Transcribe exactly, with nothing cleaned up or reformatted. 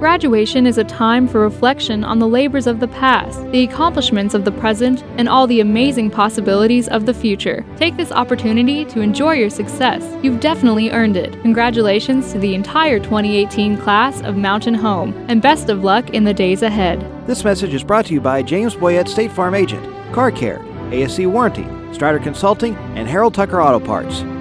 Graduation is a time for reflection on the labors of the past, the accomplishments of the present, and all the amazing possibilities of the future. Take this opportunity to enjoy your success. You've definitely earned it. Congratulations to the entire twenty eighteen class of Mountain Home, and best of luck in the days ahead. This message is brought to you by James Boyette State Farm Agent, Car Care, A S C Warranty, Strider Consulting, and Harold Tucker Auto Parts.